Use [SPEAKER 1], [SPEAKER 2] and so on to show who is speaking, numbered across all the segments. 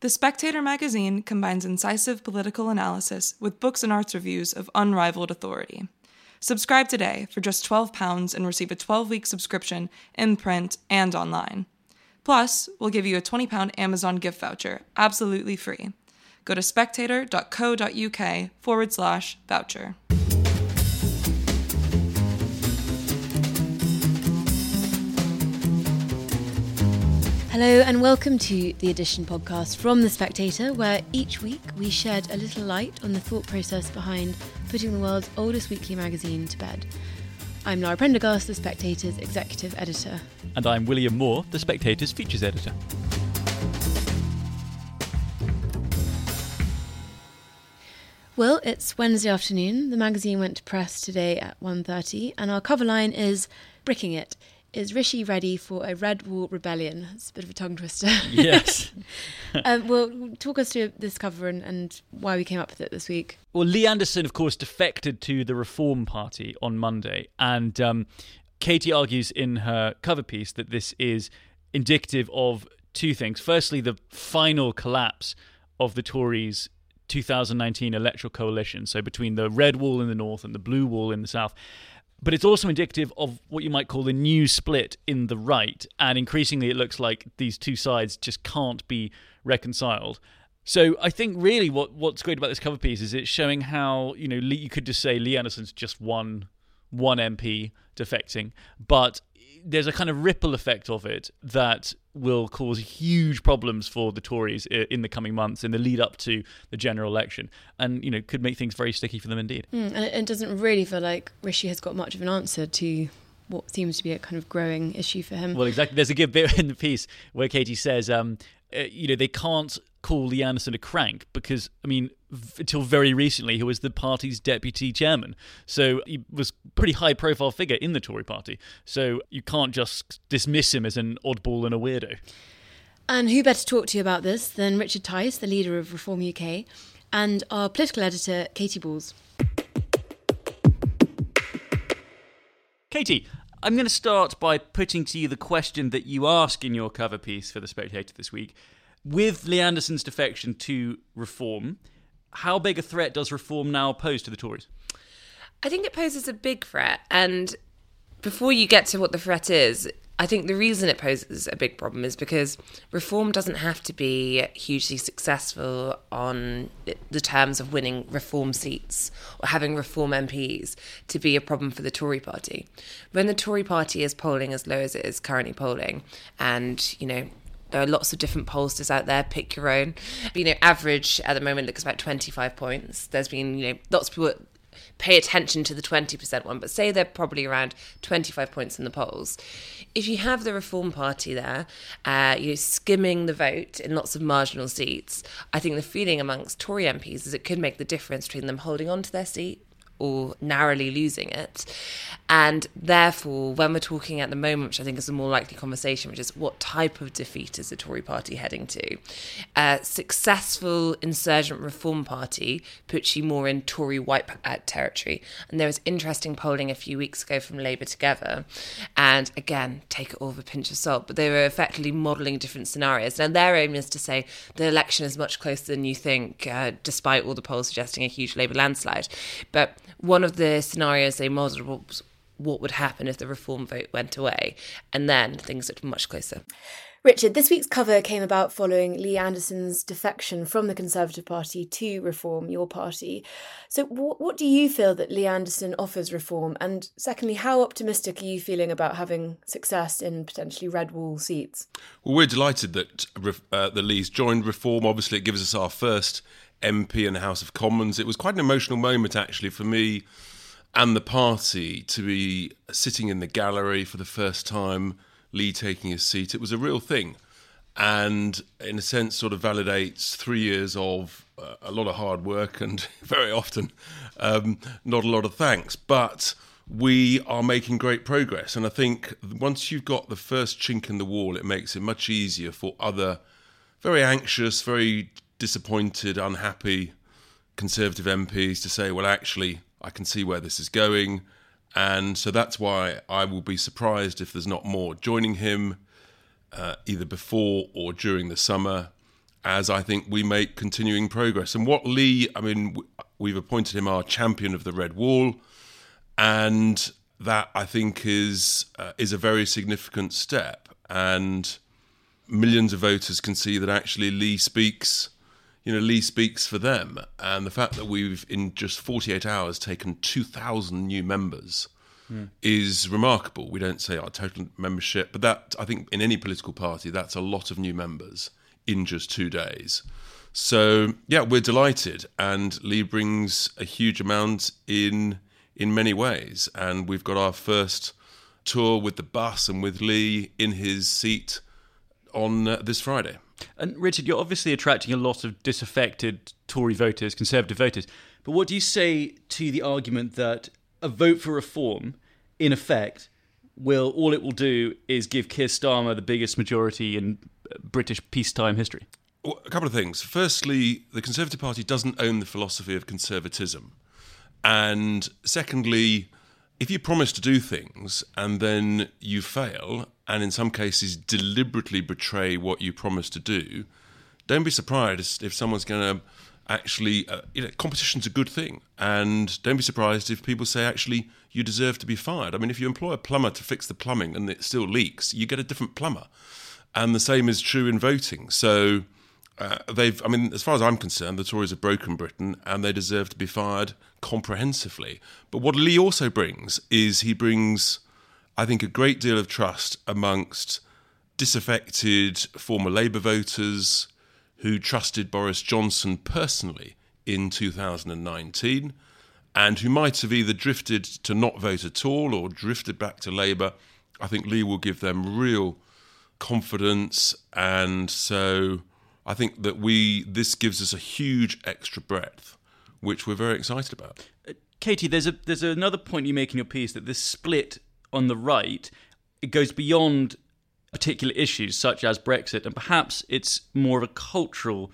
[SPEAKER 1] The Spectator magazine combines incisive political analysis with books and arts reviews of unrivaled authority. Subscribe today for just £12 and receive a 12-week subscription in print and online. Plus, we'll give you a £20 Amazon gift voucher, absolutely free. Go to spectator.co.uk/voucher.
[SPEAKER 2] Hello and welcome to the Edition podcast from The Spectator, where each week we shed a little light on the thought process behind putting the world's oldest weekly magazine to bed. I'm Lara Prendergast, The Spectator's executive editor.
[SPEAKER 3] And I'm William Moore, The Spectator's features editor.
[SPEAKER 2] Well, it's Wednesday afternoon. The magazine went to press today at 1:30, and our cover line is "Bricking It. Is Rishi ready for a Red Wall rebellion?" It's a bit of a tongue twister.
[SPEAKER 3] Yes.
[SPEAKER 2] Well, talk us through this cover and why we came up with it this week.
[SPEAKER 3] Well, Lee Anderson, of course, defected to the Reform Party on Monday. And Katie argues in her cover piece that this is indicative of two things. Firstly, the final collapse of the Tories' 2019 electoral coalition, so between the Red Wall in the north and the Blue Wall in the south. But it's also indicative of what you might call the new split in the right. And increasingly, it looks like these two sides just can't be reconciled. So I think really what's great about this cover piece is it's showing how, you could just say Lee Anderson's just one MP defecting, but there's a kind of ripple effect of it that will cause huge problems for the Tories in the coming months in the lead up to the general election, and could make things very sticky for them indeed.
[SPEAKER 2] And it doesn't really feel like Rishi has got much of an answer to what seems to be a kind of growing issue for him.
[SPEAKER 3] Well, exactly. There's a good bit in the piece where Katie says, they can't call Lee Anderson a crank because, until very recently, he was the party's deputy chairman. So he was a pretty high-profile figure in the Tory party. So you can't just dismiss him as an oddball and a weirdo.
[SPEAKER 2] And who better to talk to you about this than Richard Tice, the leader of Reform UK, and our political editor, Katie Balls.
[SPEAKER 3] Katie, I'm going to start by putting to you the question that you ask in your cover piece for The Spectator this week. With Lee Anderson's defection to Reform, how big a threat does Reform now pose to the Tories?
[SPEAKER 4] I think it poses a big threat. And before you get to what the threat is, I think the reason it poses a big problem is because Reform doesn't have to be hugely successful on the terms of winning Reform seats or having Reform MPs to be a problem for the Tory party. When the Tory party is polling as low as it is currently polling, and, there are lots of different pollsters out there, pick your own. Average at the moment looks about 25 points. There's been, lots of people pay attention to the 20% one, but say they're probably around 25 points in the polls. If you have the Reform Party there, skimming the vote in lots of marginal seats, I think the feeling amongst Tory MPs is it could make the difference between them holding on to their seat or narrowly losing it. And therefore, when we're talking at the moment, which I think is a more likely conversation, which is what type of defeat is the Tory party heading to? A successful insurgent Reform Party puts you more in Tory wipeout territory. And there was interesting polling a few weeks ago from Labour Together. And again, take it all with a pinch of salt, but they were effectively modelling different scenarios. Now, their aim is to say the election is much closer than you think, despite all the polls suggesting a huge Labour landslide. But one of the scenarios they modelled was what would happen if the Reform vote went away, and then things looked much closer.
[SPEAKER 2] Richard, this week's cover came about following Lee Anderson's defection from the Conservative Party to Reform, your party. So what do you feel that Lee Anderson offers Reform? And secondly, how optimistic are you feeling about having success in potentially Red Wall seats?
[SPEAKER 5] Well, we're delighted that the Lees joined Reform. Obviously, it gives us our first MP in the House of Commons. It was quite an emotional moment, actually, for me and the party to be sitting in the gallery for the first time, Lee taking his seat. It was a real thing, and in a sense sort of validates 3 years of a lot of hard work and very often not a lot of thanks, but we are making great progress. And I think once you've got the first chink in the wall, it makes it much easier for other very anxious, very disappointed, unhappy Conservative MPs to say, well, actually, I can see where this is going. And so that's why I will be surprised if there's not more joining him either before or during the summer. as I think we make continuing progress. And what Lee, we've appointed him our champion of the Red Wall, and that I think is a very significant step. And millions of voters can see that actually Lee speaks for them. And the fact that we've, in just 48 hours, taken 2,000 new members is remarkable. We don't say our total membership, but that, I think, in any political party, that's a lot of new members in just 2 days. So, yeah, we're delighted. And Lee brings a huge amount in many ways. And we've got our first tour with the bus and with Lee in his seat on this Friday.
[SPEAKER 3] And Richard, you're obviously attracting a lot of disaffected Tory voters, Conservative voters. But what do you say to the argument that a vote for reform, in effect, all it will do is give Keir Starmer the biggest majority in British peacetime history?
[SPEAKER 5] Well, a couple of things. Firstly, the Conservative Party doesn't own the philosophy of conservatism. And secondly, if you promise to do things and then you fail, and in some cases deliberately betray what you promised to do, don't be surprised if someone's going to actually, competition's a good thing. And don't be surprised if people say, actually, you deserve to be fired. I mean, if you employ a plumber to fix the plumbing and it still leaks, you get a different plumber. And the same is true in voting. So as far as I'm concerned, the Tories have broken Britain and they deserve to be fired comprehensively. But what Lee also brings is he brings, I think, a great deal of trust amongst disaffected former Labour voters who trusted Boris Johnson personally in 2019 and who might have either drifted to not vote at all or drifted back to Labour. I think Lee will give them real confidence, and so I think that this gives us a huge extra breadth, which we're very excited about.
[SPEAKER 3] Katie, there's another point you make in your piece, that this split on the right, it goes beyond particular issues such as Brexit, and perhaps it's more of a cultural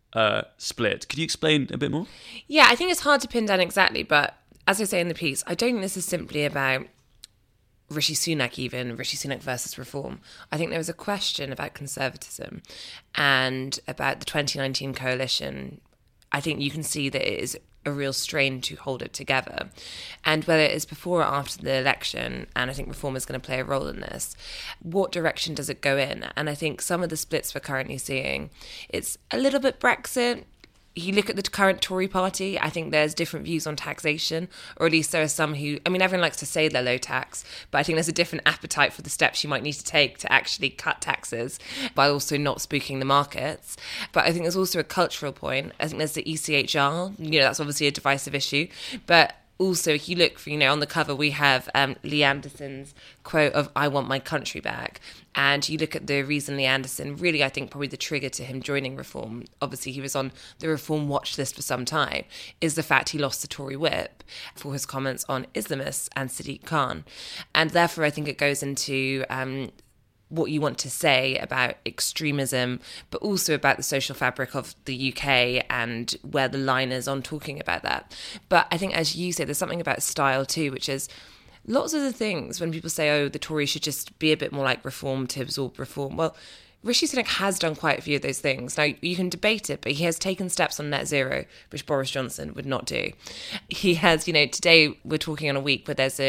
[SPEAKER 3] split. Could you explain a bit more?
[SPEAKER 4] Yeah, I think it's hard to pin down exactly, but as I say in the piece, I don't think this is simply about Rishi Sunak versus reform. I think there was a question about conservatism and about the 2019 coalition. I think you can see that it is a real strain to hold it together. And whether it is before or after the election, and I think reform is going to play a role in this, what direction does it go in? And I think some of the splits we're currently seeing, it's a little bit Brexit. You look at the current Tory party, I think there's different views on taxation, or at least there are some who, everyone likes to say they're low tax, but I think there's a different appetite for the steps you might need to take to actually cut taxes while also not spooking the markets. But I think there's also a cultural point. I think there's the ECHR, that's obviously a divisive issue, but also, if you look for, on the cover, we have Lee Anderson's quote of, "I want my country back." And you look at the reason Lee Anderson, really, I think probably the trigger to him joining Reform, obviously he was on the Reform watch list for some time, is the fact he lost the Tory whip for his comments on Islamists and Sadiq Khan. And therefore, I think it goes into what you want to say about extremism, but also about the social fabric of the UK and where the line is on talking about that. But I think, as you say, there's something about style too, which is lots of the things when people say, oh, the Tories should just be a bit more like Reform to absorb reform. Well, Rishi Sunak has done quite a few of those things. Now, you can debate it, but he has taken steps on net zero, which Boris Johnson would not do. He has, today we're talking on a week where there's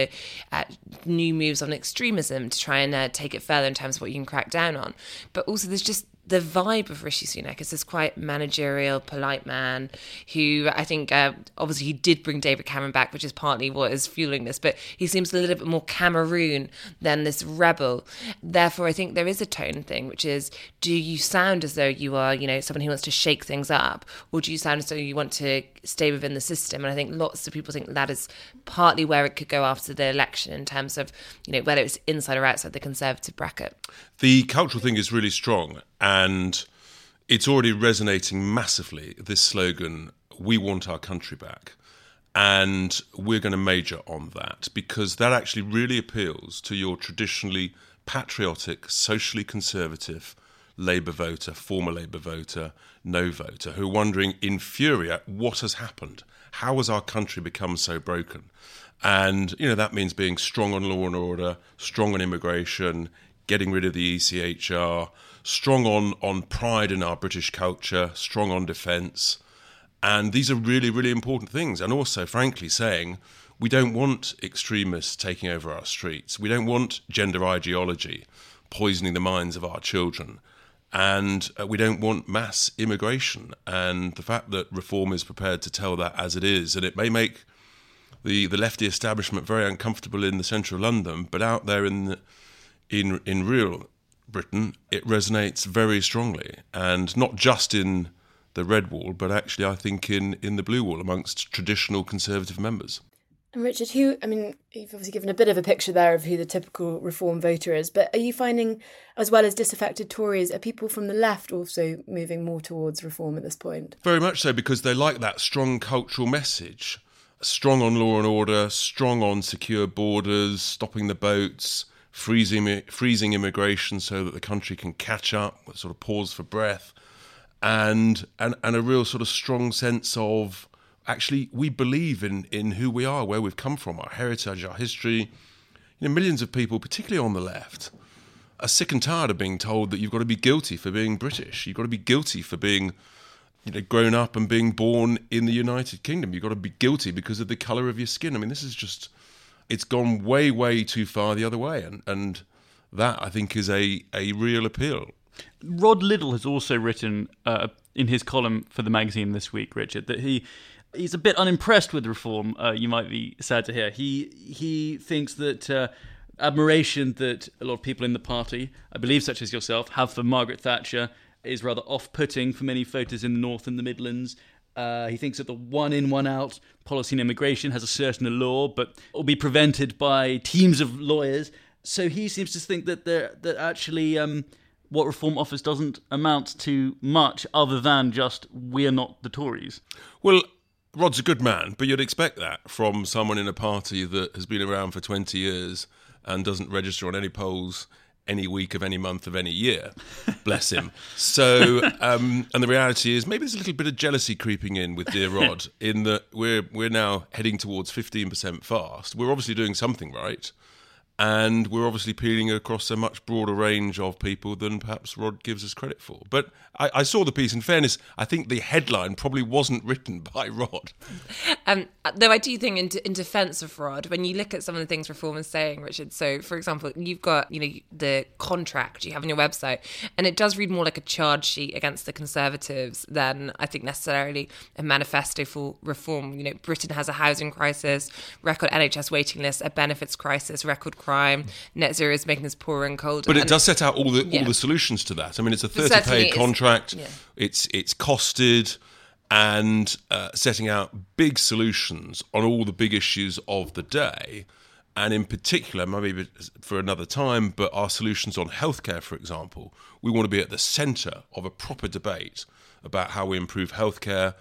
[SPEAKER 4] new moves on extremism to try and take it further in terms of what you can crack down on. But also there's just the vibe of Rishi Sunak is this quite managerial, polite man who I think, obviously he did bring David Cameron back, which is partly what is fueling this, but he seems a little bit more Cameroon than this rebel. Therefore, I think there is a tone thing, which is, do you sound as though you are, someone who wants to shake things up, or do you sound as though you want to stay within the system? And I think lots of people think that is partly where it could go after the election in terms of, whether it's inside or outside the Conservative bracket.
[SPEAKER 5] The cultural thing is really strong, and it's already resonating massively, this slogan, "We want our country back." And we're going to major on that because that actually really appeals to your traditionally patriotic, socially conservative Labour voter, former Labour voter, no voter, who are wondering in fury at what has happened. How has our country become so broken? And, that means being strong on law and order, strong on immigration, getting rid of the ECHR, strong on pride in our British culture, strong on defence. And these are really, really important things. And also, frankly, saying we don't want extremists taking over our streets. We don't want gender ideology poisoning the minds of our children. And we don't want mass immigration. And the fact that Reform is prepared to tell that as it is, and it may make the lefty establishment very uncomfortable in the centre of London, but out there in real Britain, it resonates very strongly. And not just in the red wall, but actually I think in the blue wall amongst traditional Conservative members.
[SPEAKER 2] And Richard, you've obviously given a bit of a picture there of who the typical Reform voter is, but are you finding, as well as disaffected Tories, are people from the left also moving more towards Reform at this point?
[SPEAKER 5] Very much so, because they like that strong cultural message. Strong on law and order, strong on secure borders, stopping the boats, freezing immigration so that the country can catch up, sort of pause for breath, and a real sort of strong sense of, actually, we believe in who we are, where we've come from, our heritage, our history. Millions of people, particularly on the left, are sick and tired of being told that you've got to be guilty for being British. You've got to be guilty for being grown up and being born in the United Kingdom. You've got to be guilty because of the colour of your skin. I mean, this is just, it's gone way, way too far the other way. And that, I think, is a real appeal.
[SPEAKER 3] Rod Liddell has also written in his column for the magazine this week, Richard, that he's a bit unimpressed with Reform. You might be sad to hear. He thinks that admiration that a lot of people in the party, I believe such as yourself, have for Margaret Thatcher is rather off-putting for many voters in the North and the Midlands. He thinks that the one-in, one-out policy in immigration has a certain allure, but will be prevented by teams of lawyers. So he seems to think that actually what Reform offers doesn't amount to much other than just we're not the Tories.
[SPEAKER 5] Well, Rod's a good man, but you'd expect that from someone in a party that has been around for 20 years and doesn't register on any polls any week of any month of any year. Bless him. So, and the reality is maybe there's a little bit of jealousy creeping in with dear Rod in that we're now heading towards 15% fast. We're obviously doing something right. And we're obviously appealing across a much broader range of people than perhaps Rod gives us credit for. But I saw the piece. In fairness, I think the headline probably wasn't written by Rod.
[SPEAKER 4] Though I do think in defence of Rod, when you look at some of the things Reform is saying, Richard, so for example, you've got the contract you have on your website, and it does read more like a charge sheet against the Conservatives than I think necessarily a manifesto for Reform. Britain has a housing crisis, record NHS waiting lists, a benefits crisis, record crime, net zero is making us poorer and colder.
[SPEAKER 5] But it does set out all the solutions to that. I mean, it's a 30-page contract.
[SPEAKER 4] Yeah.
[SPEAKER 5] It's costed, and setting out big solutions on all the big issues of the day. And in particular, maybe for another time, but our solutions on healthcare, for example, we want to be at the centre of a proper debate about how we improve healthcare.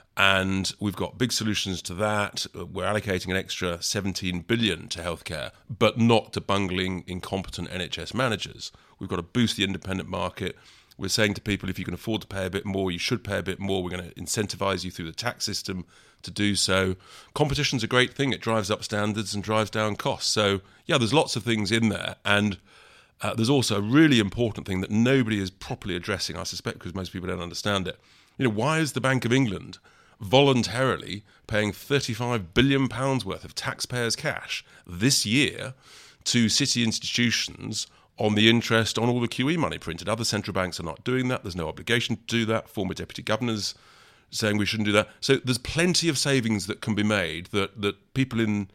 [SPEAKER 5] And we've got big solutions to that. We're allocating an extra 17 billion to healthcare, but not to bungling, incompetent NHS managers. We've got to boost the independent market. We're saying to people, if you can afford to pay a bit more, you should pay a bit more. We're going to incentivise you through the tax system to do so. Competition's a great thing. It drives up standards and drives down costs. So, yeah, there's lots of things in there. And there's also a really important thing that nobody is properly addressing, I suspect, because most people don't understand it. Why is the Bank of England voluntarily paying £35 billion worth of taxpayers' cash this year to city institutions on the interest on all the QE money printed? Other central banks are not doing that. There's no obligation to do that. Former deputy governors saying we shouldn't do that. So there's plenty of savings that can be made that people in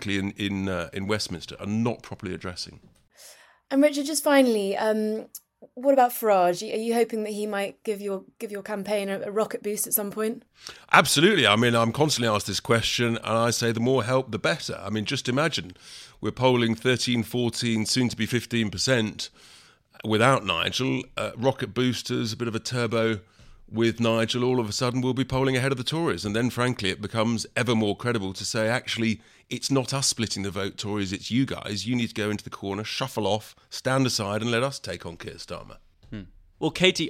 [SPEAKER 5] Westminster are not properly addressing.
[SPEAKER 2] And Richard, just finally, what about Farage? Are you hoping that he might give your campaign a rocket boost at some point?
[SPEAKER 5] Absolutely. I mean, I'm constantly asked this question, and I say the more help, the better. I mean, just imagine we're polling 13, 14, soon to be 15% without Nigel. Rocket boosters, a bit of a turbo with Nigel. All of a sudden, we'll be polling ahead of the Tories. And then, frankly, it becomes ever more credible to say, actually, it's not us splitting the vote, Tories, it's you guys. You need to go into the corner, shuffle off, stand aside, and let us take on Keir Starmer.
[SPEAKER 3] Well, Katie,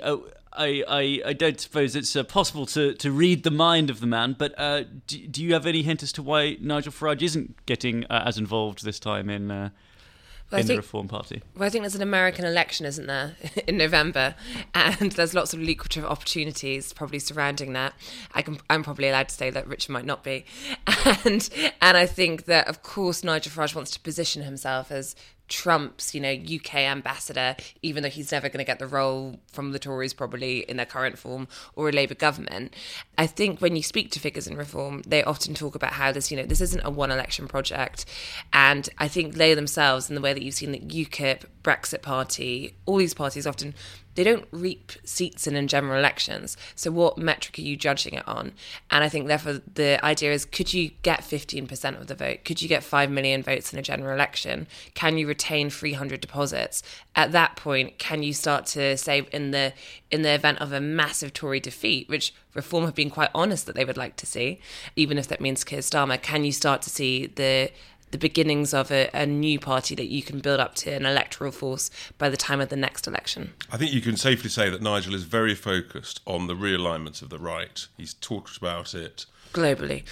[SPEAKER 3] I don't suppose it's possible to read the mind of the man, but do you have any hint as to why Nigel Farage isn't getting as involved this time in... in the Reform Party?
[SPEAKER 4] Well, I think there's an American election, isn't there, in November, and there's lots of lucrative opportunities probably surrounding that. I'm probably allowed to say that Richard might not be, and I think that of course Nigel Farage wants to position himself as Trump's, UK ambassador, even though he's never going to get the role from the Tories probably in their current form or a Labour government. I think when you speak to figures in Reform, they often talk about how this isn't a one election project. And I think they themselves, in the way that you've seen that UKIP, Brexit Party, all these parties often, they don't reap seats in general elections. So what metric are you judging it on? And I think therefore the idea is, could you get 15% of the vote? Could you get 5 million votes in a general election? Can you retain 300 deposits? At that point, can you start to say in the event of a massive Tory defeat, which Reform have been quite honest that they would like to see, even if that means Keir Starmer, can you start to see the beginnings of a new party that you can build up to an electoral force by the time of the next election?
[SPEAKER 5] I think you can safely say that Nigel is very focused on the realignment of the right. He's talked about it
[SPEAKER 4] globally,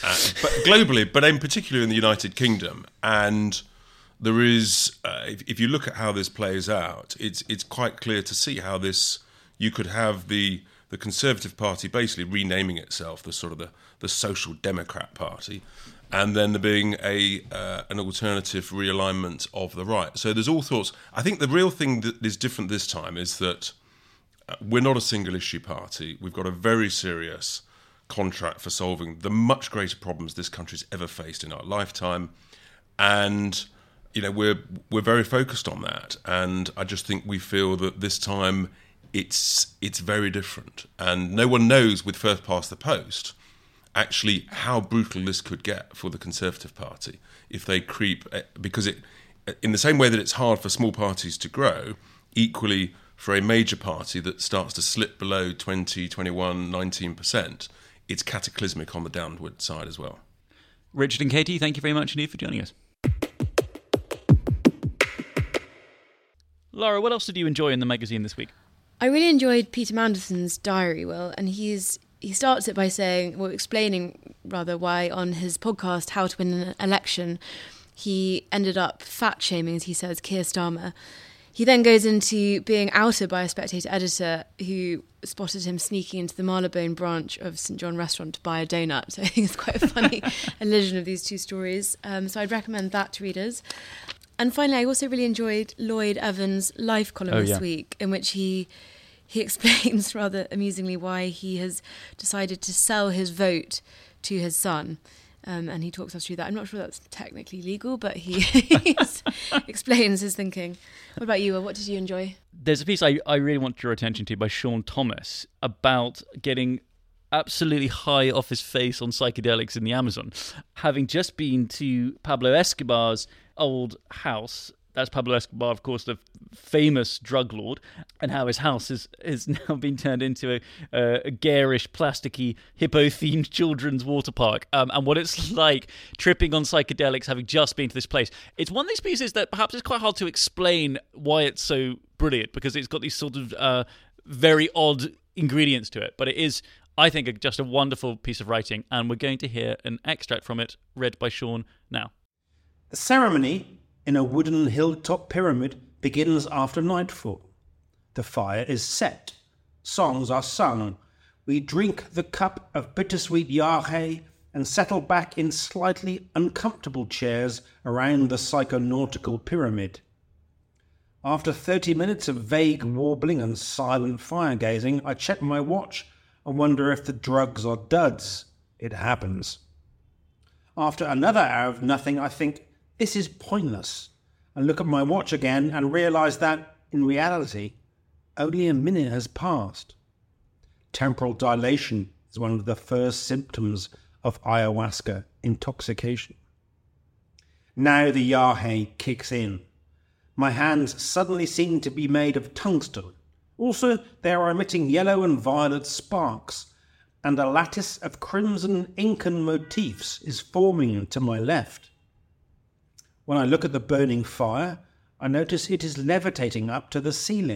[SPEAKER 5] but in particular in the United Kingdom. And there is, if you look at how this plays out, it's quite clear to see how you could have the Conservative Party basically renaming itself the Social Democrat Party, and then there being an alternative realignment of the right. So there's all sorts. I think the real thing that is different this time is that we're not a single issue party. We've got a very serious contract for solving the much greater problems this country's ever faced in our lifetime, and we're very focused on that. And I just think we feel that this time it's very different, and no one knows with first past the post actually how brutal this could get for the Conservative Party if they creep, because in the same way that it's hard for small parties to grow, equally for a major party that starts to slip below 20, 21, 19%, it's cataclysmic on the downward side as well.
[SPEAKER 3] Richard and Katie, thank you very much indeed for joining us. Laura, what else did you enjoy in the magazine this week?
[SPEAKER 2] I really enjoyed Peter Manderson's diary, Will, and he starts it by explaining why on his podcast, How to Win an Election, he ended up fat-shaming, as he says, Keir Starmer. He then goes into being outed by a Spectator editor who spotted him sneaking into the Marylebone branch of St John Restaurant to buy a donut. So I think it's quite a funny allusion of these two stories. So I'd recommend that to readers. And finally, I also really enjoyed Lloyd Evans' Life column this week, in which he explains rather amusingly why he has decided to sell his vote to his son. And he talks us through that. I'm not sure that's technically legal, but he explains his thinking. What about you, Will? What did you enjoy?
[SPEAKER 3] There's a piece I really want your attention to by Sean Thomas about getting absolutely high off his face on psychedelics in the Amazon. Having just been to Pablo Escobar's old house. That's Pablo Escobar, of course, the famous drug lord, and how his house is now been turned into a garish, plasticky, hippo-themed children's water park. And what it's like tripping on psychedelics, having just been to this place. It's one of these pieces that perhaps it's quite hard to explain why it's so brilliant, because it's got these sort of very odd ingredients to it. But it is, I think, just a wonderful piece of writing, and we're going to hear an extract from it read by Sean now.
[SPEAKER 6] The ceremony in a wooden hilltop pyramid begins after nightfall. The fire is set. Songs are sung. We drink the cup of bittersweet Yahe and settle back in slightly uncomfortable chairs around the psychonautical pyramid. After 30 minutes of vague warbling and silent fire-gazing, I check my watch and wonder if the drugs are duds. It happens. After another hour of nothing, I think, this is pointless, and look at my watch again and realise that, in reality, only a minute has passed. Temporal dilation is one of the first symptoms of ayahuasca intoxication. Now the Yahe kicks in. My hands suddenly seem to be made of tungsten. Also, they are emitting yellow and violet sparks, and a lattice of crimson Incan motifs is forming to my left. When I look at the burning fire, I notice it is levitating up to the ceiling.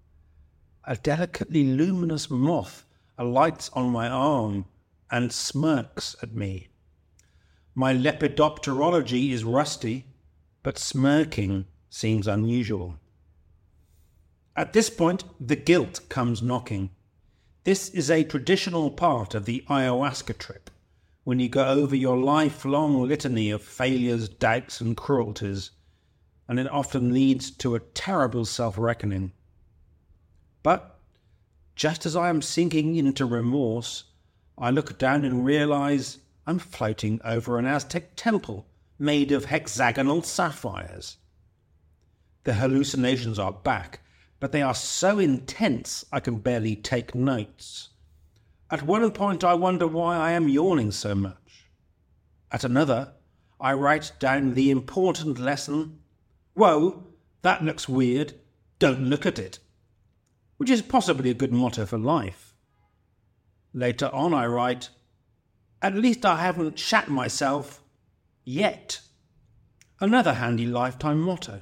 [SPEAKER 6] A delicately luminous moth alights on my arm and smirks at me. My lepidopterology is rusty, but smirking seems unusual. At this point, the guilt comes knocking. This is a traditional part of the ayahuasca trip, when you go over your lifelong litany of failures, doubts and cruelties, and it often leads to a terrible self-reckoning. But just as I am sinking into remorse, I look down and realise I'm floating over an Aztec temple made of hexagonal sapphires. The hallucinations are back, but they are so intense I can barely take notes. At one point I wonder why I am yawning so much. At another, I write down the important lesson, "Whoa, that looks weird, don't look at it," which is possibly a good motto for life. Later on I write, "At least I haven't shat myself yet." Another handy lifetime motto.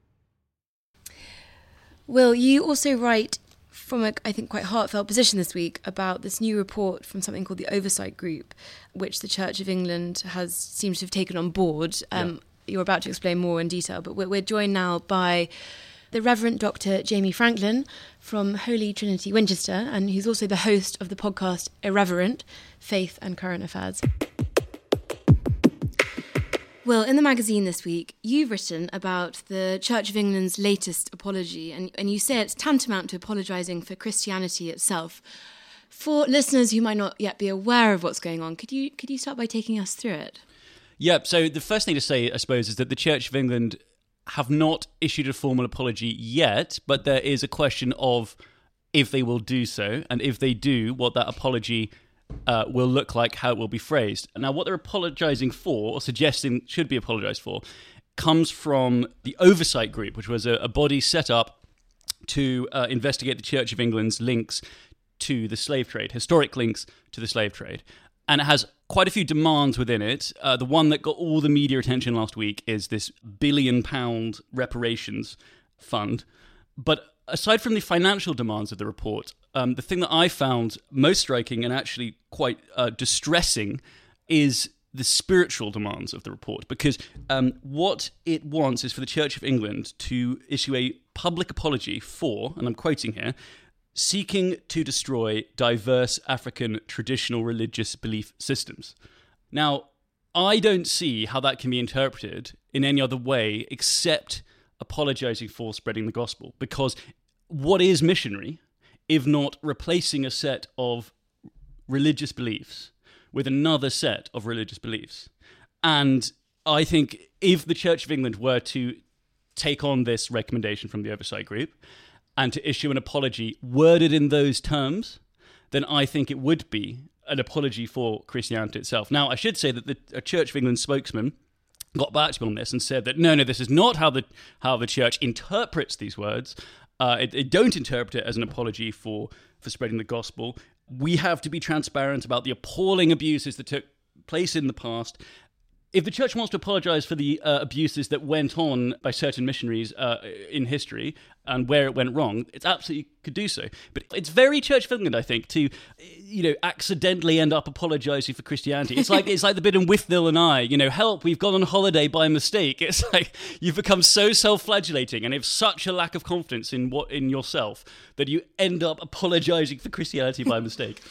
[SPEAKER 2] Will, you also write from a, I think, quite heartfelt position this week about this new report from something called the Oversight Group, which the Church of England seems to have taken on board. You're about to explain more in detail, but we're joined now by the Reverend Dr. Jamie Franklin from Holy Trinity Winchester, and he's also the host of the podcast Irreverent, Faith and Current Affairs. Well, in the magazine this week, you've written about the Church of England's latest apology, and you say it's tantamount to apologising for Christianity itself. For listeners who might not yet be aware of what's going on, could you start by taking us through it?
[SPEAKER 3] Yeah, so the first thing to say, I suppose, is that the Church of England have not issued a formal apology yet, but there is a question of if they will do so, and if they do, what that apology will look like, how it will be phrased. Now, what they're apologising for, or suggesting should be apologised for, comes from the Oversight Group, which was a body set up to investigate the Church of England's links to the slave trade, historic links to the slave trade. And it has quite a few demands within it. The one that got all the media attention last week is this £1 billion reparations fund. But aside from the financial demands of the report, the thing that I found most striking and actually quite distressing is the spiritual demands of the report, because what it wants is for the Church of England to issue a public apology for, and I'm quoting here, seeking to destroy diverse African traditional religious belief systems. Now, I don't see how that can be interpreted in any other way except apologising for spreading the gospel, because what is missionary if not replacing a set of religious beliefs with another set of religious beliefs? And I think if the Church of England were to take on this recommendation from the Oversight Group and to issue an apology worded in those terms, then I think it would be an apology for Christianity itself. Now, I should say that the Church of England spokesman got back to me on this and said that no, this is not how the Church interprets these words. It don't interpret it as an apology for spreading the gospel. We have to be transparent about the appalling abuses that took place in the past. If the Church wants to apologise for the abuses that went on by certain missionaries in history and where it went wrong, it absolutely could do so. But it's very Church of England, I think, to accidentally end up apologising for Christianity. It's like the bit in Withnail and I, help, we've gone on holiday by mistake. It's like you've become so self-flagellating and have such a lack of confidence in yourself that you end up apologising for Christianity by mistake.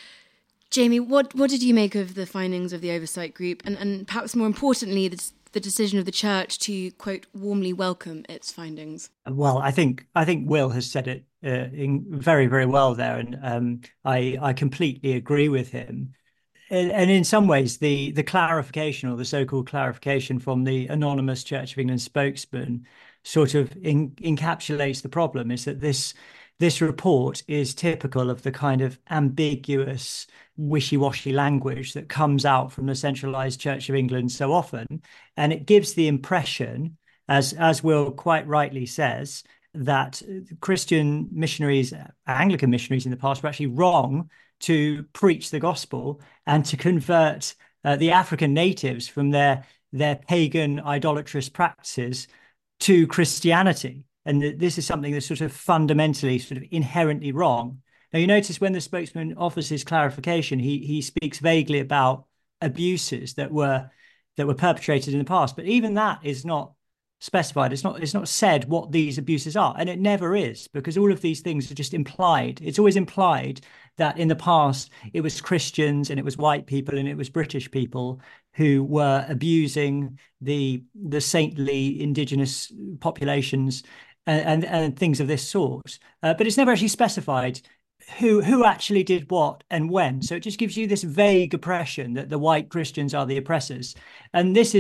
[SPEAKER 2] Jamie, what did you make of the findings of the Oversight Group and perhaps more importantly, the decision of the Church to, quote, warmly welcome its findings?
[SPEAKER 7] Well, I think Will has said it very, very well there, and I completely agree with him. And in some ways, the clarification or the so-called clarification from the anonymous Church of England spokesman sort of encapsulates the problem, is that this report is typical of the kind of ambiguous, wishy-washy language that comes out from the centralised Church of England so often. And it gives the impression, as Will quite rightly says, that Christian missionaries, Anglican missionaries in the past, were actually wrong to preach the gospel and to convert the African natives from their pagan idolatrous practices to Christianity. And this is something that's sort of fundamentally, sort of inherently wrong. Now, you notice when the spokesman offers his clarification, he speaks vaguely about abuses that were perpetrated in the past. But even that is not specified. It's not said what these abuses are, and it never is, because all of these things are just implied. It's always implied that in the past it was Christians and it was white people and it was British people who were abusing the saintly indigenous populations and things of this sort. But it's never actually specified who actually did what and when. So it just gives you this vague impression that the white Christians are the oppressors. And there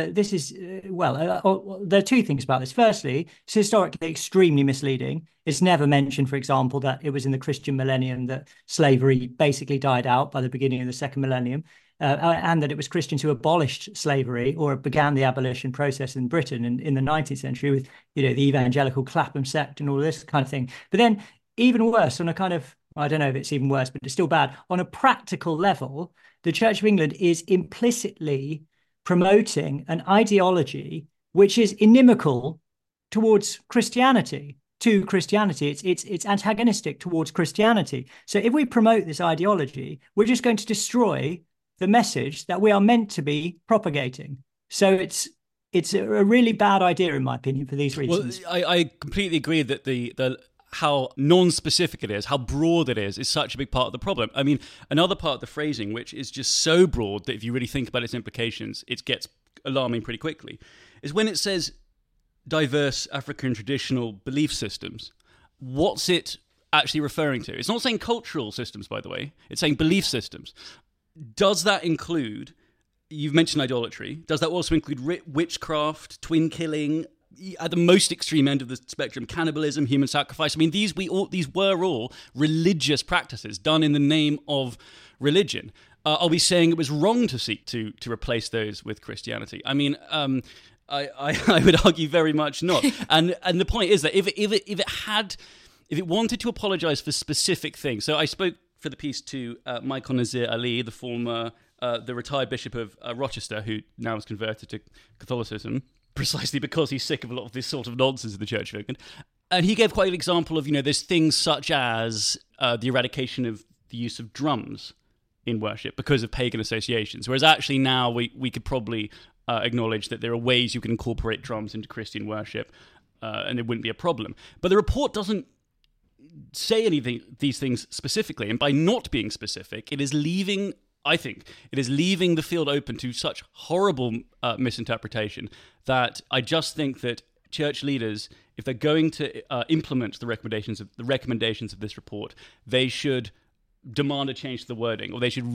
[SPEAKER 7] are two things about this. Firstly, it's historically extremely misleading. It's never mentioned, for example, that it was in the Christian millennium that slavery basically died out by the beginning of the second millennium. And that it was Christians who abolished slavery or began the abolition process in Britain in the 19th century with, the evangelical Clapham sect and all this kind of thing. But then even worse, on a kind of, I don't know if it's even worse, but it's still bad. On a practical level, the Church of England is implicitly promoting an ideology which is inimical towards Christianity. To Christianity, it's antagonistic towards Christianity. So if we promote this ideology, we're just going to destroy the message that we are meant to be propagating. So it's a really bad idea, in my opinion, for these reasons.
[SPEAKER 3] Well, I completely agree that the how non-specific it is, how broad it is such a big part of the problem. I mean, another part of the phrasing, which is just so broad that if you really think about its implications, it gets alarming pretty quickly, is when it says diverse African traditional belief systems. What's it actually referring to? It's not saying cultural systems, by the way. It's saying belief systems. Does that include, you've mentioned idolatry, does that also include witchcraft, twin killing, at the most extreme end of the spectrum, cannibalism, human sacrifice? I mean, these were all religious practices done in the name of religion. Are we saying it was wrong to seek to replace those with Christianity? I mean, I would argue very much not. And the point is that if it wanted to apologize for specific things, so I spoke for the piece to Michael Nazir Ali, the retired Bishop of Rochester, who now has converted to Catholicism, precisely because he's sick of a lot of this sort of nonsense in the Church of England. And he gave quite an example of, there's things such as the eradication of the use of drums in worship because of pagan associations, whereas actually now we could probably acknowledge that there are ways you can incorporate drums into Christian worship and it wouldn't be a problem. But the report doesn't say these things specifically, and by not being specific, it is leaving the field open to such horrible misinterpretation that I just think that church leaders, if they're going to implement the recommendations of this report, they should demand a change to the wording, or they should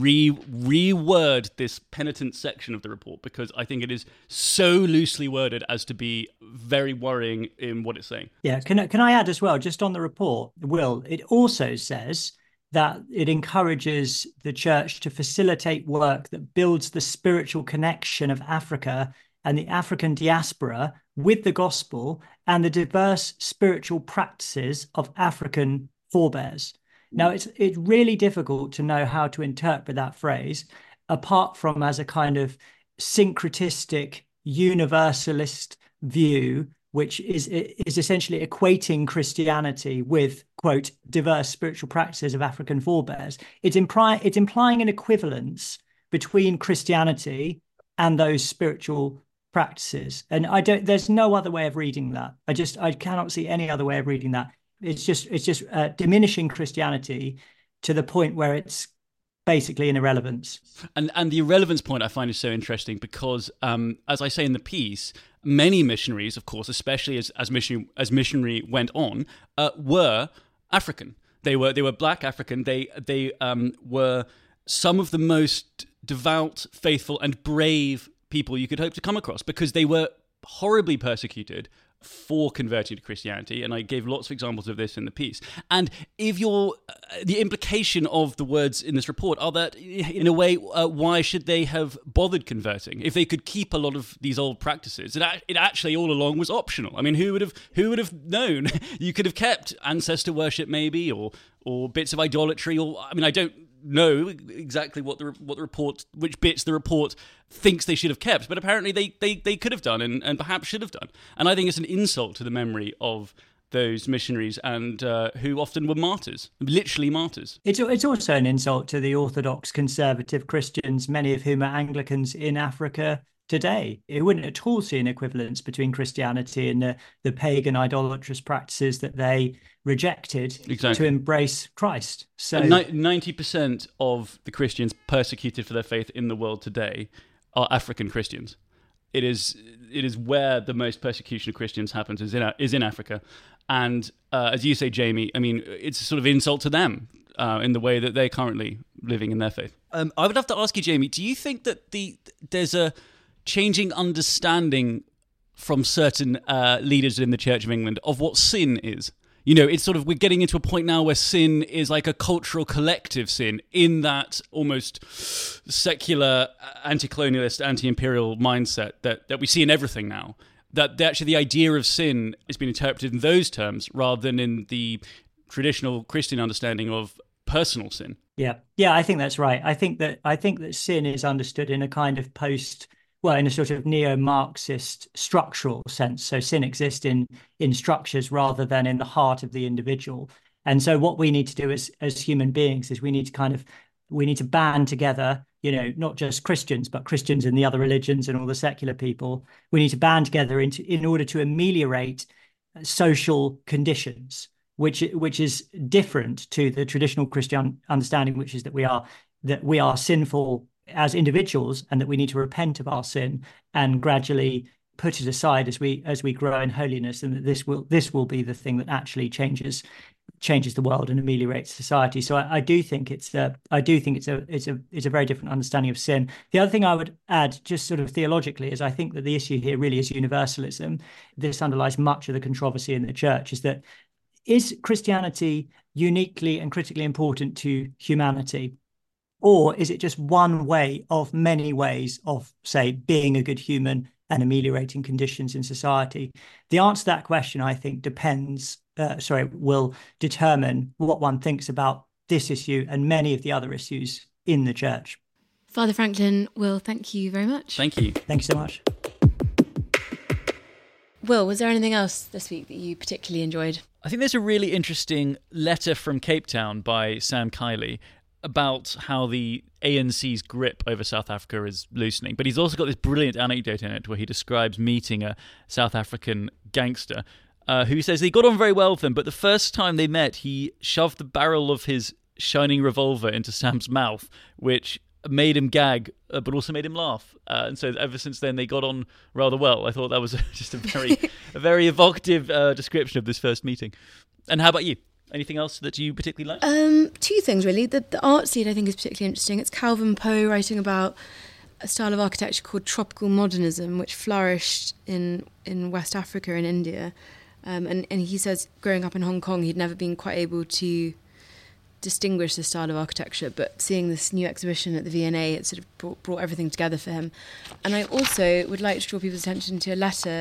[SPEAKER 3] reword this penitent section of the report, because I think it is so loosely worded as to be very worrying in what it's saying.
[SPEAKER 7] Yeah, can I add as well, just on the report, Will, it also says that it encourages the church to facilitate work that builds the spiritual connection of Africa and the African diaspora with the gospel and the diverse spiritual practices of African forebears. Now, it's really difficult to know how to interpret that phrase, apart from as a kind of syncretistic universalist view, which is essentially equating Christianity with, quote, diverse spiritual practices of African forebears. It's implying an equivalence between Christianity and those spiritual practices. And there's no other way of reading that. I cannot see any other way of reading that. It's just diminishing Christianity to the point where it's basically an irrelevance.
[SPEAKER 3] And the irrelevance point I find is so interesting because, as I say in the piece, many missionaries, of course, especially as missionary went on, were African. They were Black African. They were some of the most devout, faithful, and brave people you could hope to come across, because they were horribly persecuted for converting to Christianity, and I gave lots of examples of this in the piece. And if the implication of the words in this report are that, in a way, why should they have bothered converting if they could keep a lot of these old practices? It actually all along was optional. I mean, who would have known? You could have kept ancestor worship, maybe, or bits of idolatry, or I mean, I don't know exactly which bits the report thinks they should have kept, but apparently they could have done and perhaps should have done. And I think it's an insult to the memory of those missionaries and who often were martyrs, literally martyrs.
[SPEAKER 7] It's also an insult to the Orthodox conservative Christians, many of whom are Anglicans in Africa, today. It wouldn't at all see an equivalence between Christianity and the pagan idolatrous practices that they rejected to embrace Christ. So
[SPEAKER 3] 90% of the Christians persecuted for their faith in the world today are African Christians. It is where the most persecution of Christians happens is in Africa. And as you say, Jamie, I mean, it's a sort of insult to them in the way that they're currently living in their faith. I would have to ask you, Jamie, do you think that there's a changing understanding from certain leaders in the Church of England of what sin is? You know, it's sort of, we're getting into a point now where sin is like a cultural collective sin in that almost secular, anti-colonialist, anti-imperial mindset that we see in everything now. That actually the idea of sin has been interpreted in those terms rather than in the traditional Christian understanding of personal sin.
[SPEAKER 7] Yeah, I think that's right. I think that sin is understood in a kind of in a sort of neo-Marxist structural sense. So sin exists in structures rather than in the heart of the individual. And so what we need to do as human beings is we need to band together, you know, not just Christians, but Christians and the other religions and all the secular people. We need to band together in order to ameliorate social conditions, which is different to the traditional Christian understanding, which is that we are sinful as individuals and that we need to repent of our sin and gradually put it aside as we grow in holiness, and that this will be the thing that actually changes the world and ameliorates society. So I do think it's a very different understanding of sin. The other thing I would add, just sort of theologically, is I think that the issue here really is universalism. This underlies much of the controversy in the church, is Christianity uniquely and critically important to humanity? Or is it just one way of many ways of, say, being a good human and ameliorating conditions in society? The answer to that question, I think, will determine what one thinks about this issue and many of the other issues in the church.
[SPEAKER 2] Father Franklin, Will, thank you very much.
[SPEAKER 3] Thank you.
[SPEAKER 7] Thank you so much.
[SPEAKER 2] Will, was there anything else this week that you particularly enjoyed?
[SPEAKER 3] I think there's a really interesting letter from Cape Town by Sam Kiley about how the ANC's grip over South Africa is loosening. But he's also got this brilliant anecdote in it where he describes meeting a South African gangster who says he got on very well with them, but the first time they met, he shoved the barrel of his shining revolver into Sam's mouth, which made him gag, but also made him laugh. And so ever since then, they got on rather well. I thought that was just a very evocative description of this first meeting. And how about you? Anything else that you particularly like?
[SPEAKER 2] Two things, really. The art scene, I think, is particularly interesting. It's Calvin Poe writing about a style of architecture called tropical modernism, which flourished in West Africa and India. And he says, growing up in Hong Kong, he'd never been quite able to distinguish this style of architecture, but seeing this new exhibition at the V&A, it sort of brought everything together for him. And I also would like to draw people's attention to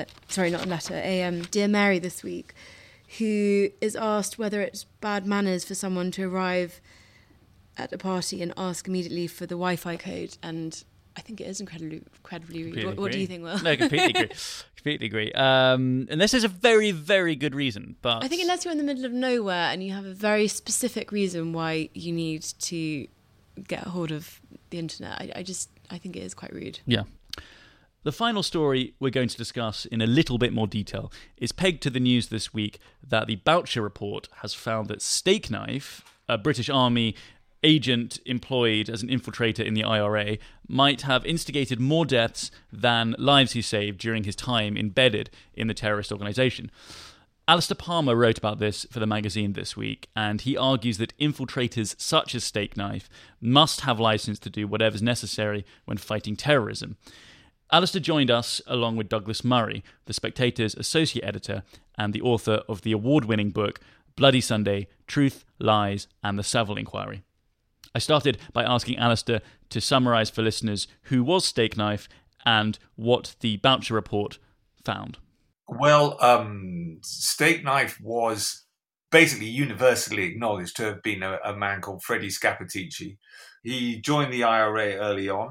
[SPEAKER 2] a Dear Mary this week, who is asked whether it's bad manners for someone to arrive at a party and ask immediately for the Wi-Fi code. And I think it is incredibly rude. What do you think, Will?
[SPEAKER 3] No, completely agree. And this is a very, very good reason. But
[SPEAKER 2] I think unless you're in the middle of nowhere and you have a very specific reason why you need to get a hold of the internet, I think it is quite rude.
[SPEAKER 3] Yeah. The final story we're going to discuss in a little bit more detail is pegged to the news this week that the Boucher report has found that Stakeknife, a British Army agent employed as an infiltrator in the IRA, might have instigated more deaths than lives he saved during his time embedded in the terrorist organisation. Alistair Palmer wrote about this for the magazine this week, and he argues that infiltrators such as Stakeknife must have license to do whatever's necessary when fighting terrorism. Alistair joined us along with Douglas Murray, The Spectator's associate editor and the author of the award-winning book Bloody Sunday, Truth, Lies and the Savile Inquiry. I started by asking Alistair to summarise for listeners who was Stakeknife and what the Boucher report found.
[SPEAKER 8] Well, Stakeknife was basically universally acknowledged to have been a man called Freddie Scappaticci. He joined the IRA early on.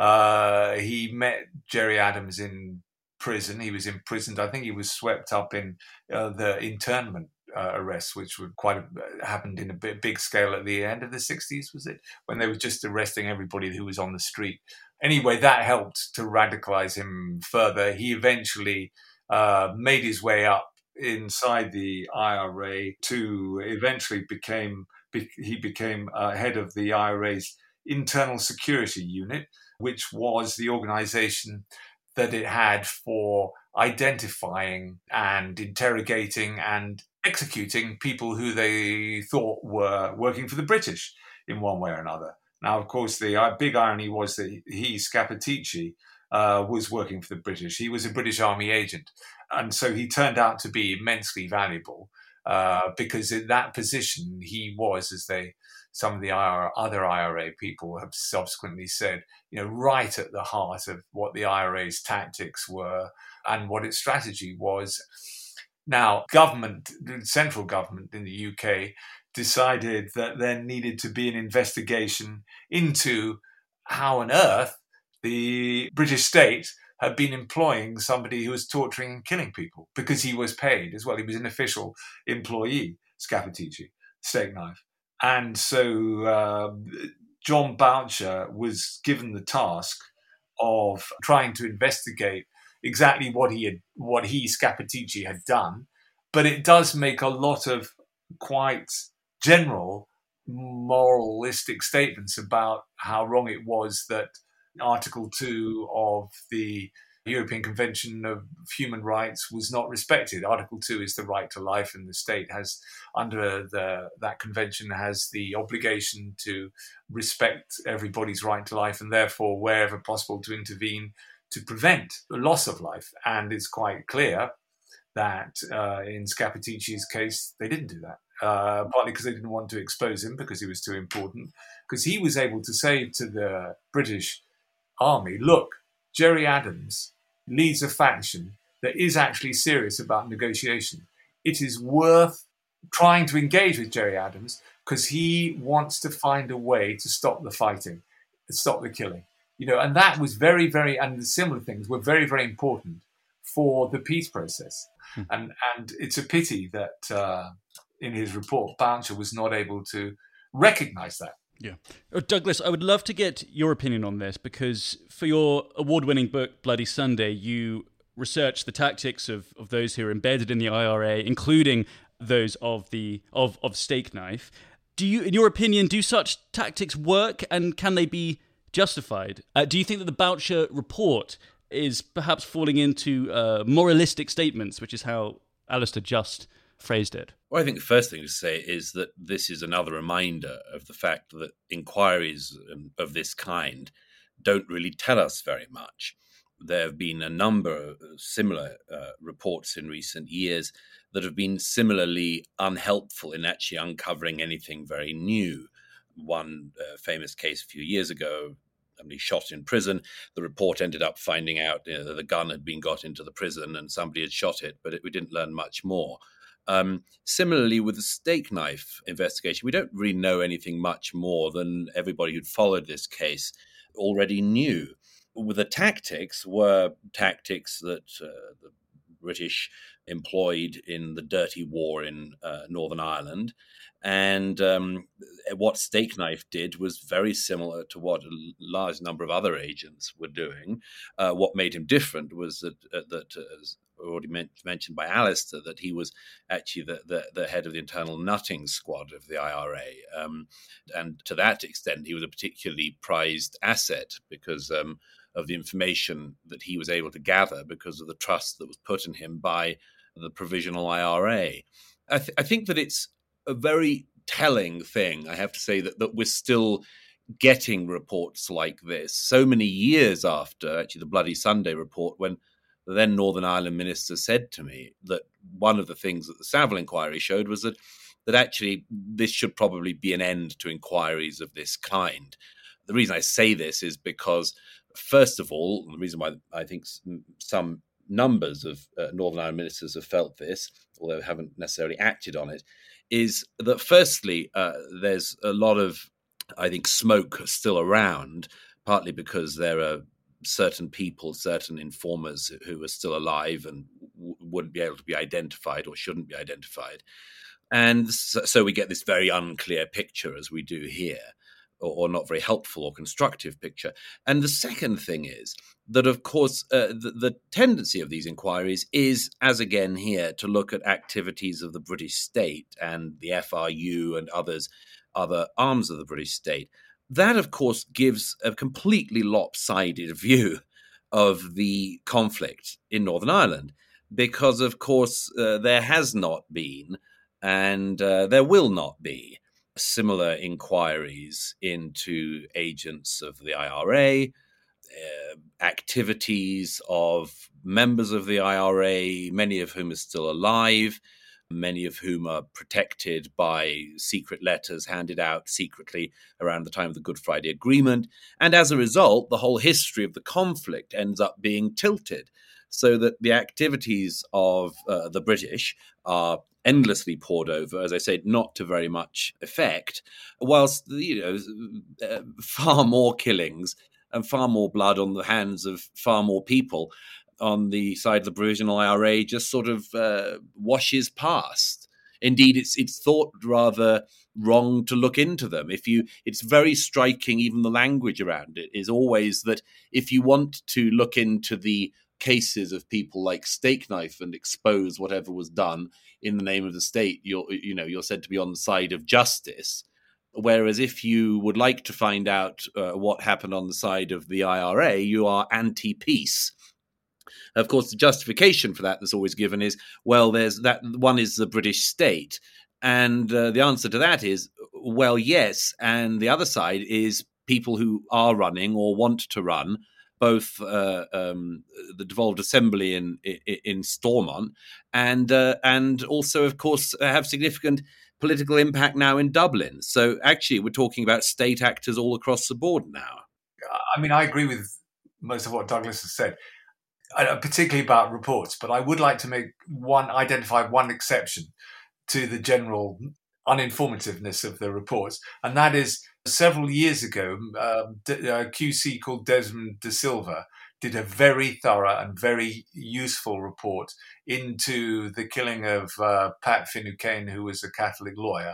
[SPEAKER 8] He met Gerry Adams in prison. He was imprisoned. I think he was swept up in the internment arrests, which were happened in a big scale at the end of the 60s, was it? When they were just arresting everybody who was on the street. Anyway, that helped to radicalize him further. He eventually made his way up inside the IRA to eventually became head of the IRA's Internal Security Unit, which was the organization that it had for identifying and interrogating and executing people who they thought were working for the British in one way or another. Now, of course, the big irony was that Scappaticci, was working for the British. He was a British Army agent. And so he turned out to be immensely valuable because in that position, he was, as some of the other IRA people have subsequently said, right at the heart of what the IRA's tactics were and what its strategy was. Now, the central government in the UK decided that there needed to be an investigation into how on earth the British state had been employing somebody who was torturing and killing people because he was paid as well. He was an official employee, Scappaticci, Steak Knife. And so John Boucher was given the task of trying to investigate exactly what Scappaticci had done. But it does make a lot of quite general moralistic statements about how wrong it was that Article 2 of the European Convention of Human Rights was not respected. Article 2 is the right to life, and the state has, under that convention, has the obligation to respect everybody's right to life and therefore, wherever possible, to intervene to prevent the loss of life. And it's quite clear that in Scappaticci's case, they didn't do that. Partly because they didn't want to expose him because he was too important, because he was able to say to the British Army, look, Gerry Adams leads a faction that is actually serious about negotiation. It is worth trying to engage with Gerry Adams because he wants to find a way to stop the fighting, to stop the killing. And that was very, very, and the similar things were very, very important for the peace process. And it's a pity that in his report, Boucher was not able to recognize that.
[SPEAKER 3] Yeah. Douglas, I would love to get your opinion on this because for your award-winning book, Bloody Sunday, you researched the tactics of those who are embedded in the IRA, including those of Steak Knife. In your opinion, do such tactics work and can they be justified? Do you think that the Boucher report is perhaps falling into moralistic statements, which is how Alistair just phrased it?
[SPEAKER 9] Well, I think the first thing to say is that this is another reminder of the fact that inquiries of this kind don't really tell us very much. There have been a number of similar reports in recent years that have been similarly unhelpful in actually uncovering anything very new. One famous case a few years ago, somebody shot in prison. The report ended up finding out that the gun had been got into the prison and somebody had shot it, but we didn't learn much more. Similarly, with the Steak Knife investigation, we don't really know anything much more than everybody who'd followed this case already knew. The tactics were tactics that the British employed in the dirty war in Northern Ireland. And what Steak Knife did was very similar to what a large number of other agents were doing. What made him different was that as already mentioned by Alistair, that he was actually the head of the internal nutting squad of the IRA. And to that extent, he was a particularly prized asset because of the information that he was able to gather because of the trust that was put in him by the provisional IRA. I think that it's a very telling thing, I have to say, that we're still getting reports like this so many years after actually the Bloody Sunday report, when the then Northern Ireland minister said to me that one of the things that the Savile inquiry showed was that actually this should probably be an end to inquiries of this kind. The reason I say this is because, first of all, the reason why I think some numbers of Northern Ireland ministers have felt this, although haven't necessarily acted on it, is that firstly, there's a lot of, I think, smoke still around, partly because there are certain people, certain informers who are still alive and wouldn't be able to be identified or shouldn't be identified. And so we get this very unclear picture as we do here. or not very helpful or constructive picture. And the second thing is that, of course, the tendency of these inquiries is, as again here, to look at activities of the British state and the FRU and other arms of the British state. That, of course, gives a completely lopsided view of the conflict in Northern Ireland, because, of course, there has not been, and there will not be, similar inquiries into agents of the IRA, activities of members of the IRA, many of whom are still alive, many of whom are protected by secret letters handed out secretly around the time of the Good Friday Agreement. And as a result, the whole history of the conflict ends up being tilted, so that the activities of the British are endlessly poured over, as I said, not to very much effect, whilst, far more killings and far more blood on the hands of far more people on the side of the provisional IRA just sort of washes past. Indeed, it's thought rather wrong to look into them. It's very striking, even the language around it is always that if you want to look into the cases of people like Steakknife and expose whatever was done in the name of the state, you're said to be on the side of justice. Whereas if you would like to find out what happened on the side of the IRA, you are anti-peace. Of course, the justification for that that's always given is, well, there's that one is the British state. And the answer to that is, well, yes. And the other side is people who are running or want to run, both the devolved assembly in Stormont and also, of course, have significant political impact now in Dublin. So actually, we're talking about state actors all across the board now.
[SPEAKER 8] I mean, I agree with most of what Douglas has said, particularly about reports, but I would like to identify one exception to the general uninformativeness of the reports, and that is several years ago, a QC called Desmond De Silva did a very thorough and very useful report into the killing of Pat Finucane, who was a Catholic lawyer,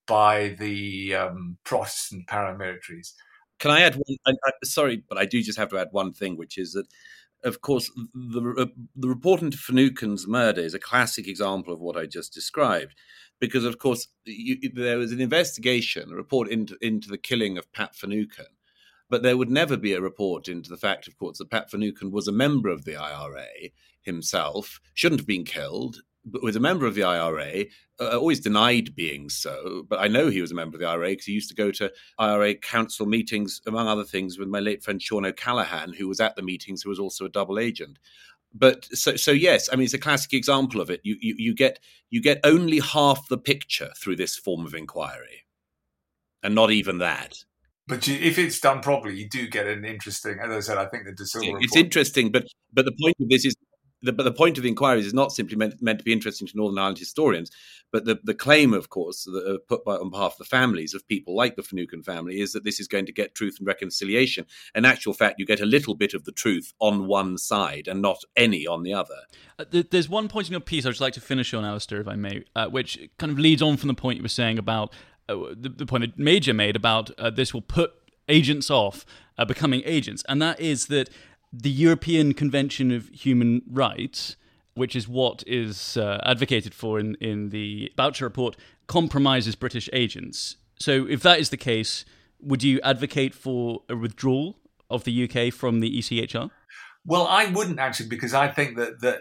[SPEAKER 8] by the Protestant paramilitaries.
[SPEAKER 9] Can I add one? Sorry, but I do just have to add one thing, which is that, of course, the report into Finucane's murder is a classic example of what I just described. Because, of course, there was an investigation, a report into the killing of Pat Finucane, but there would never be a report into the fact, of course, that Pat Finucane was a member of the IRA himself, shouldn't have been killed, but was a member of the IRA, always denied being so. But I know he was a member of the IRA because he used to go to IRA council meetings, among other things, with my late friend Sean O'Callaghan, who was at the meetings, who was also a double agent. But so yes, I mean, it's a classic example of it. You get only half the picture through this form of inquiry, and not even that.
[SPEAKER 8] But if it's done properly, you do get an interesting. As I said, I think the De Silva report.
[SPEAKER 9] It's interesting, but the point of this is. But the point of the inquiries is not simply meant to be interesting to Northern Ireland historians, but the claim, of course, put on behalf of the families of people like the Finucane family is that this is going to get truth and reconciliation. In actual fact, you get a little bit of the truth on one side and not any on the other.
[SPEAKER 3] There's one point in your piece I'd just like to finish on, Alistair, if I may, which kind of leads on from the point you were saying about the point that Major made about this will put agents off becoming agents, and that is that the European Convention of Human Rights, which is what is advocated for in the Boucher report, compromises British agents. So if that is the case, would you advocate for a withdrawal of the UK from the ECHR?
[SPEAKER 8] Well, I wouldn't actually, because I think that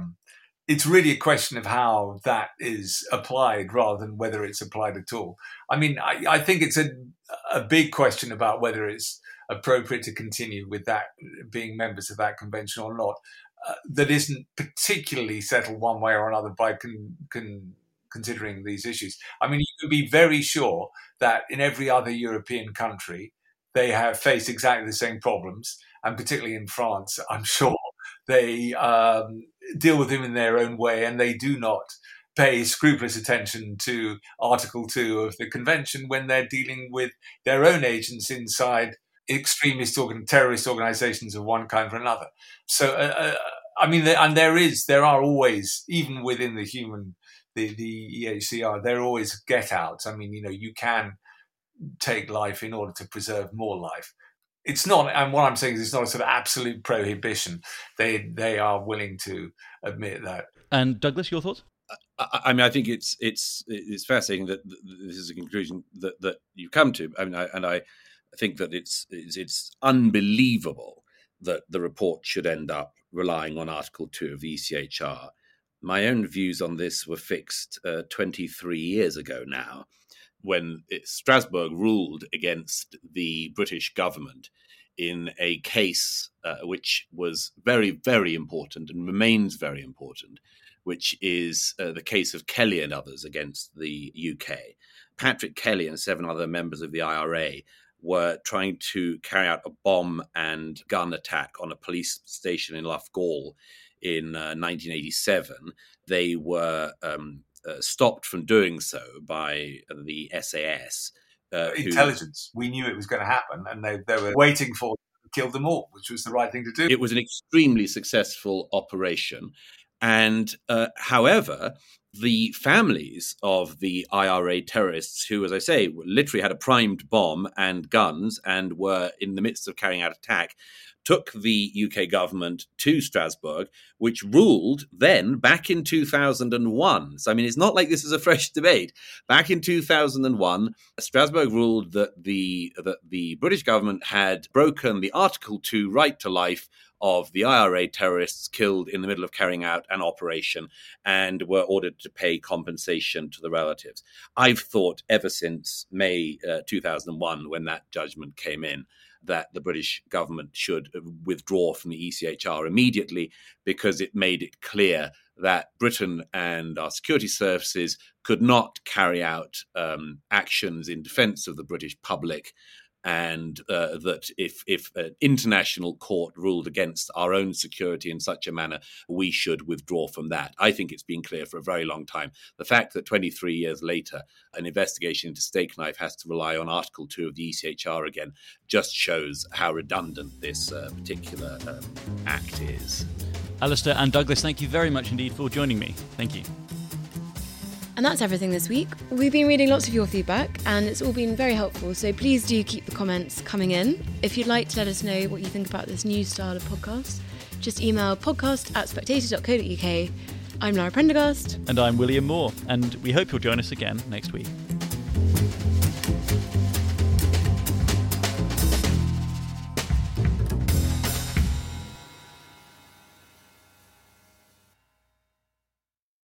[SPEAKER 8] it's really a question of how that is applied rather than whether it's applied at all. I mean, I think it's a big question about whether it's appropriate to continue with that, being members of that convention or not, that isn't particularly settled one way or another by considering these issues. I mean, you can be very sure that in every other European country, they have faced exactly the same problems, and particularly in France, I'm sure they deal with them in their own way, and they do not pay scrupulous attention to Article 2 of the Convention when they're dealing with their own agents inside extremist terrorist organizations of one kind or another. So, I mean, there are always, even within the EHCR, there are always get outs. I mean, you can take life in order to preserve more life. It's not, and what I'm saying is it's not a sort of absolute prohibition. They are willing to admit that.
[SPEAKER 3] And Douglas, your thoughts?
[SPEAKER 9] I mean, I think it's fascinating that this is a conclusion that you come to. I mean, I think that it's unbelievable that the report should end up relying on Article 2 of the ECHR. My own views on this were fixed 23 years ago now, when Strasbourg ruled against the British government in a case which was very, very important and remains very important, which is the case of Kelly and others against the UK. Patrick Kelly and 7 other members of the IRA were trying to carry out a bomb and gun attack on a police station in Loughgall in 1987. They were stopped from doing so by the SAS.
[SPEAKER 8] Intelligence. We knew it was going to happen, and they were waiting for to kill them all, which was the right thing to do.
[SPEAKER 9] It was an extremely successful operation. And however, the families of the IRA terrorists who, as I say, literally had a primed bomb and guns and were in the midst of carrying out attack, took the UK government to Strasbourg, which ruled then back in 2001. So, I mean, it's not like this is a fresh debate. Back in 2001, Strasbourg ruled that the British government had broken the Article 2 right to life of the IRA terrorists killed in the middle of carrying out an operation and were ordered to pay compensation to the relatives. I've thought ever since May 2001, when that judgment came in, that the British government should withdraw from the ECHR immediately, because it made it clear that Britain and our security services could not carry out actions in defence of the British public, and that if an international court ruled against our own security in such a manner, we should withdraw from that. I think it's been clear for a very long time. The fact that 23 years later, an investigation into Steak-Knife has to rely on Article 2 of the ECHR again just shows how redundant this particular act is.
[SPEAKER 3] Alistair and Douglas, thank you very much indeed for joining me. Thank you.
[SPEAKER 2] And that's everything this week. We've been reading lots of your feedback and it's all been very helpful, so please do keep the comments coming in. If you'd like to let us know what you think about this new style of podcast, just email podcast@spectator.co.uk. I'm Lara Prendergast.
[SPEAKER 3] And I'm William Moore, and we hope you'll join us again next week.